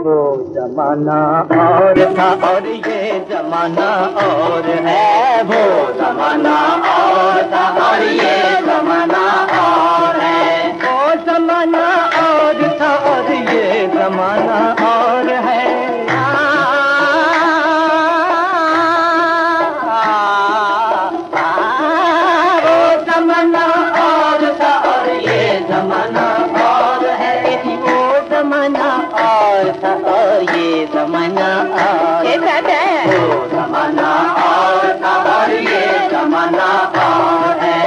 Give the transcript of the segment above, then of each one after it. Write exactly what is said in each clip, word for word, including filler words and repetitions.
वो जमाना और था और ये जमाना और है। वो जमाना और था और ये जमाना और है। वो जमाना और था और ये जमाना और है। वो जमाना और था और ये जमाना और है। वो जमाना और था और ये जमाना और है। वो जमाना और था और ये जमाना और है।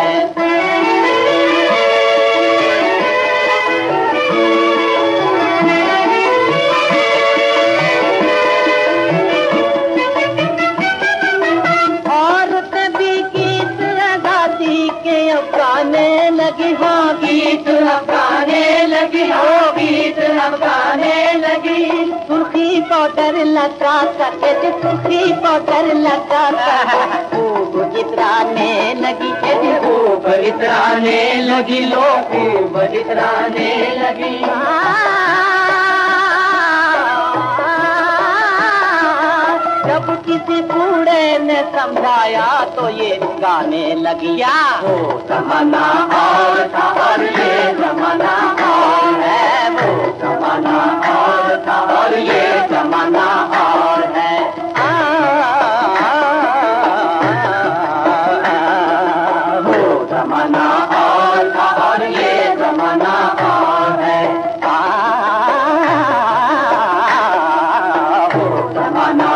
गाने लगी हो गीत अब गाने लगी हो गीत अब गाने लगी। सुर्खी पाउडर लगा करके सुर्खी पाउडर लगा कर खूब इतराने लगी। खूब इतराने लगी लो खूब इतराने लगी। जब किसी बूढ़े ने समझाया तो ये गाने लगिया। वो जमाना और था और ये जमाना और है। वो जमाना और था और ये जमाना और है। आ, वो जमाना और था और ये जमाना और है। वो जमाना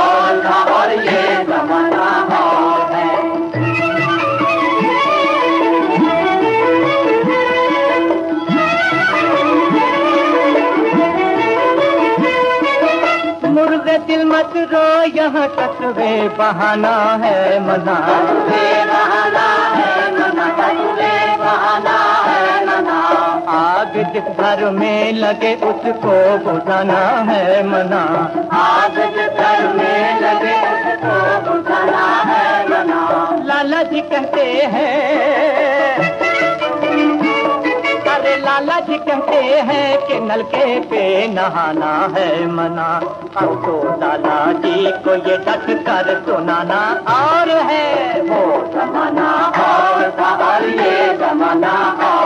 दिल मत रो यहाँ कस्बे बहाना है मना। बहाना है मना बहाना है मना। आग जिस घर में लगे उसको बुझाना है मना। आग जिस घर में लगे उसको बुझाना है मना। लाला जी कहते हैं अरे लाला जी कहते हैं कि नलके पे नहाना है मना। अब तो लाला जी को ये डट कर सुनाना और है। वो जमाना और था और ये जमाना और